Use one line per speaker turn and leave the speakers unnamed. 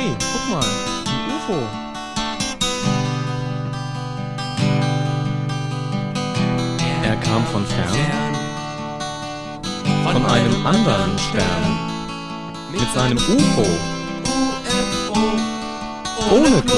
Hey, guck mal, ein UFO. Er kam von fern, von einem anderen Stern, mit seinem UFO, ohne